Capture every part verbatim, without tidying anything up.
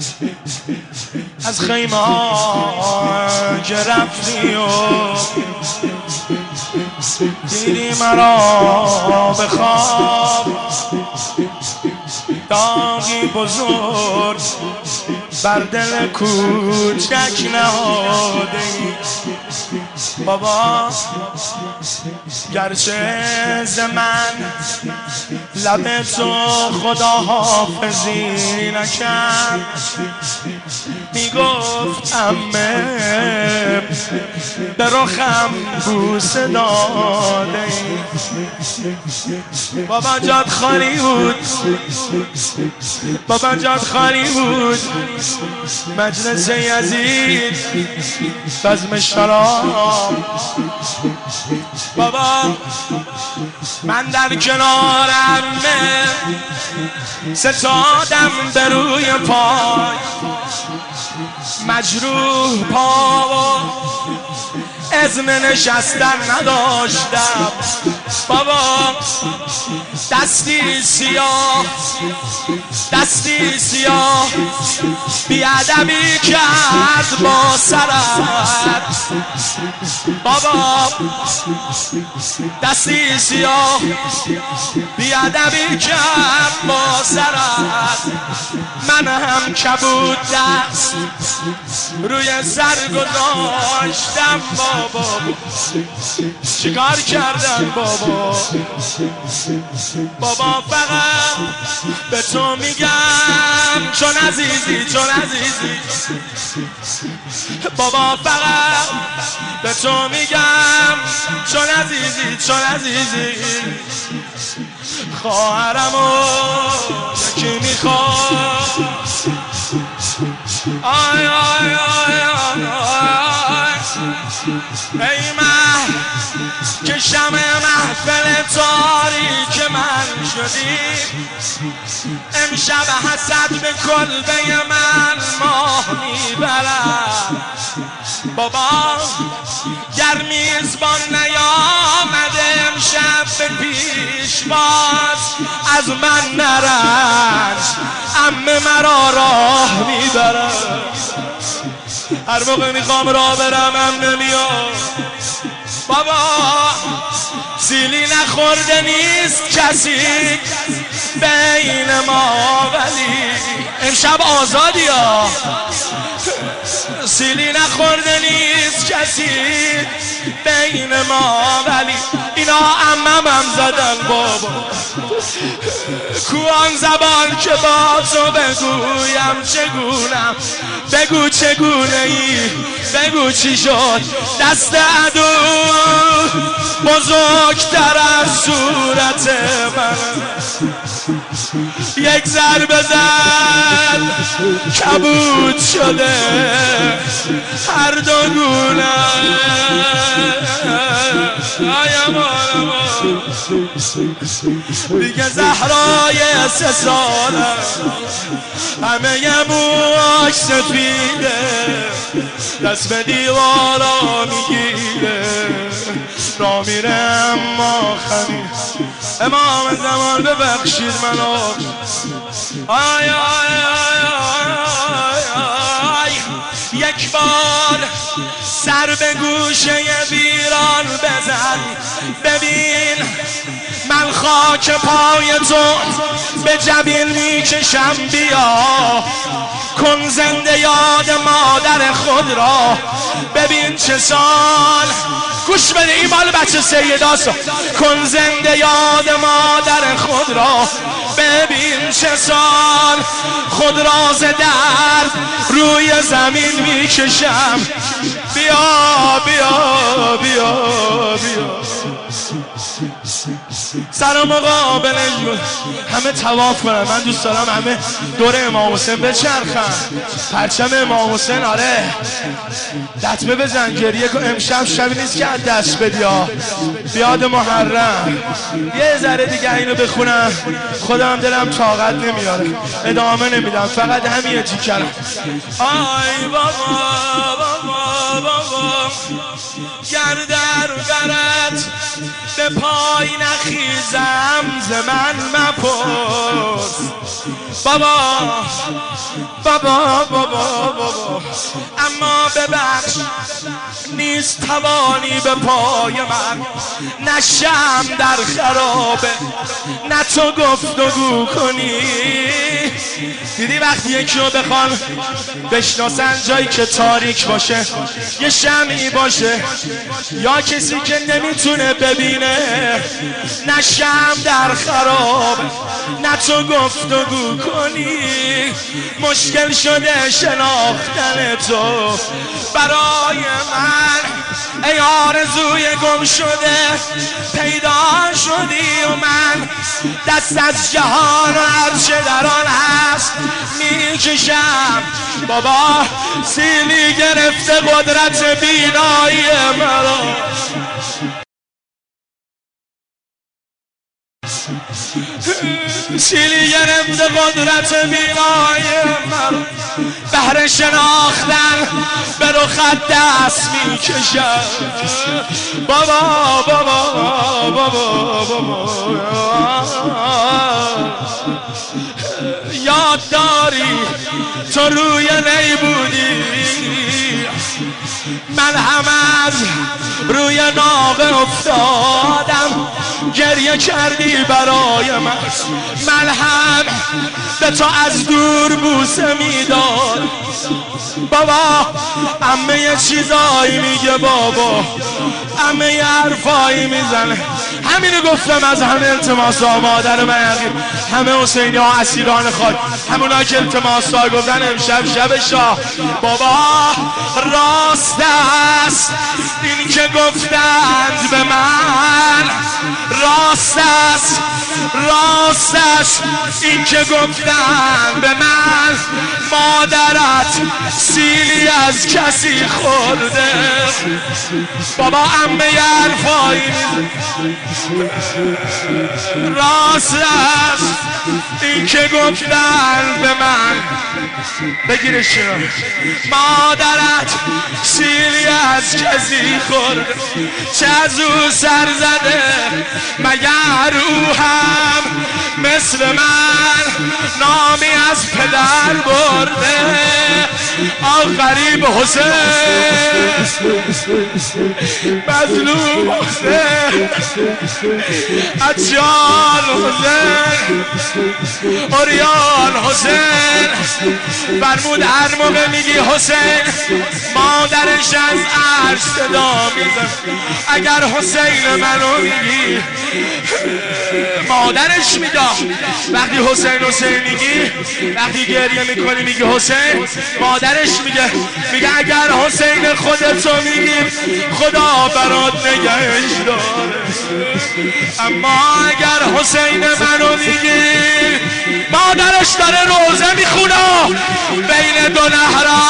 از خیمه ها که رفتی و دیدی مرا به خواب، داغی بزرگ بر دل کوچک نهاده ای. بابا گرچه ز من لب تو خدا حافظی نکرد، میگفت عمه به رخم بوسه داده ای. بابا جات خالی بود، بابا جات خالی بود، مجلس یزید بزم شراب. بابا من در کنار عمه ستادم به روی پای، مجروح پا و اذن نشستن نداشتم. بابا دستی سیاه دستی سیاه بیادبی کرد با سرت. بابا دستی سیاه بیادبی کرد با سرت. من هم کبود دست روی سر گذاشتم. بابا چیکار کردن بابا؟ بابا فقط به تو میگم چون عزیزی چون عزیزی. بابا فقط به تو میگم چون عزیزی چون عزیزی. خواهرمو یکی میخواد. آی آی آی آی آی ای مه که شمع محفل تاریک من شدی. امشب حسد به کلبه من ماه میبرد. بابا گر میزبان نیامده امشب به پیشواز از من نرنج، عمه مرا راه میبرد. هر موقع میخوام راه برم هم نمیاد. بابا سیلی نخورده نیست کسی بین ما، ولی امشب آزادی ها. سیلی نخورده نیست کسی بین ما، ولی اینا عمم هم زدن. بابا کوان زبان که با تو بگویم چگونم، بگو چگونه ای، بگو چی شد. دست عدو بزرگتر از صورت من، یک ضربه زد کبود شده هر دو گونه. دیگه زهرای سه سالم همه یه موش سفیده، دست به دیوارا میگیره را میره اما خمیر. امام زمان ببخشید منو. آی آی آی آی آی یک بار سر به گوشه ویران بزن، ببین من خاک پای تو به جبین میکشم. بیا کن زنده یاد مادر خود را، ببین چه سال. گوش بده این مال بچه سیداست. کن زنده یاد مادر خود را، ببین چه سال خود را ز درد روی زمین میکشم. بیا بیا بیا بیا سر مقابل همه طواف کنن. من دوست دارم همه دور امام حسین بچرخن، پرچم امام حسین. آره دتمه بزن، گریه کن. امشب شبی نیست که از دست بدی ها، بیاد محرم. یه ذره دیگه اینو بخونم خودم دلم طاقت نمیاره، ادامه نمیدم، فقط همین تیکرم. آی بابا بابا بابا گر در برد به پای نخیزم ز من مپرس بابا بابا بابا بابا اما ببخش نیست توانی به پای من نشم در خرابه نه تو گفتگو کنی. دیدی وقتی یکی رو بخوان بشناسن جایی که تاریک باشه یه شمعی باشه یا کسی که نمیتونه ببینه نشم در خراب نه تو گفتگو کنی. مشکل شده شناختن تو برای من ای آرزوی گم شده پیدا شدی و من دست از جهان و هرچه در آن هست میکشم. بابا سیلی گرفته قدرت بینایی مرا سیلی گرفته قدرت بینایی مرا بهر شناختن به رخت دست میکشم. بابا بابا بابا بابا یاد داری تو روی نی بودی من هم از روی ناقه افتادم گریه کردی برای من من هم به تو از دور بوسه میداد. بابا عمه یه چیزایی میگه بابا عمه یه حرفایی میزنه. همینو گفتم از همه التماس ها مادر من یقین همه حسینی ها اسیران خاک همونا که التماس ها گفتن امشب شب شاه. بابا راست است این که گفتند به من راست است راست است این که گفتند به من مادرت سیلی از کسی خورده. بابا عمه یه حرفایی راست است این که گفتند به من بگیرش مادرت سیلی از کسی خورده چه از او سر زده مگر او هم مثل من نامی از پدر برده. آخری به حسین مظلوم حسین اجیال حسین اوریان حسین فرمود هر موقع میگی حسین مادرش از عرش صدا میزن. اگر حسین منو میگی مادرش میداد وقتی حسین حسین میگی وقتی گریه میکنی میگی حسین مادرش میگه میگه اگر حسین خودتو میگی خدا برات نگهش داره. اما اگر حسین منو میگی مادرش داره روزه میخونه بین دو نهرها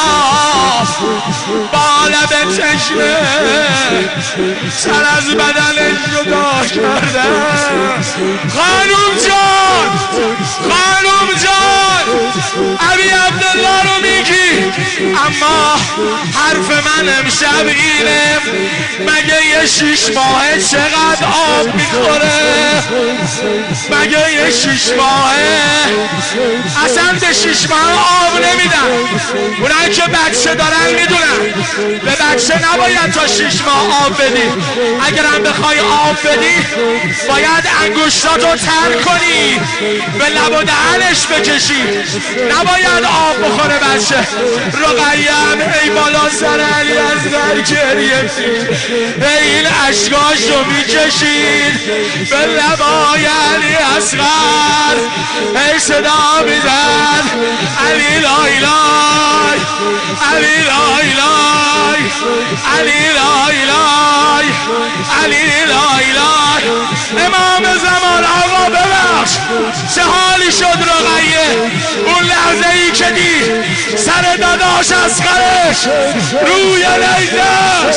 با لب چشمه سر از بدنش جدا کرده. خانوم جان خانوم جان ابی عبدالله رو میگی اما حرف من امشب اینه مگه یه شیش ماهه چقدر آب میخوره مگه یه شیش ماهه اصلا به شیش ماه آب نمیدن. اونایی که بچه دارن میدونن به بچه نباید تا شیش ماه آب بدی. اگرم بخوای آب بدی باید انگشتاتو تر کنی به لب و دهنش بکشی نباید آب بخوره بچه. رقیم ای بالا سر علی اصغر گریه ای این اشکاشو میکشید به لبای علی اصغر ای صدا میزد علی لای لای علی لای لای علی لای لای علی لای لای. امام زمان آقا ببخش چه حالی شد رقیه اون لحظه ای که دید سر داداش اصغرش روی لیدش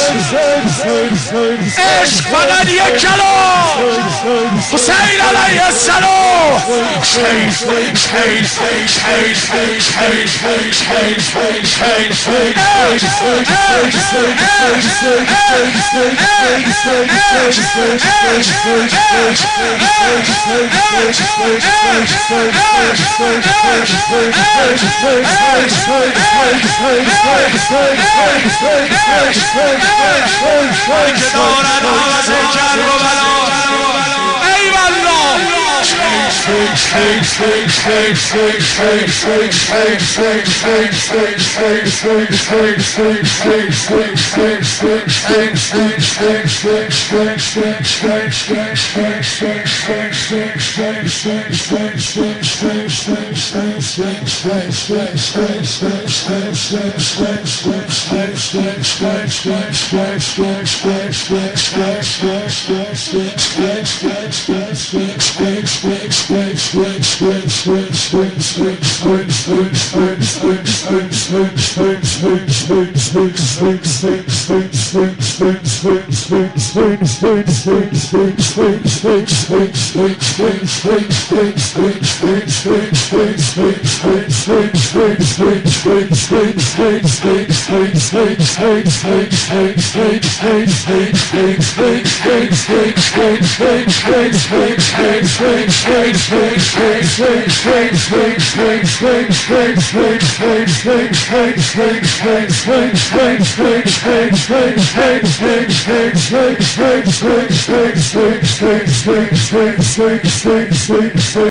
عشق فقط یک کلام حسین علیه السلام Swing, swing, swing, swing, swing, swing, swing, swing, swing, swing, swing.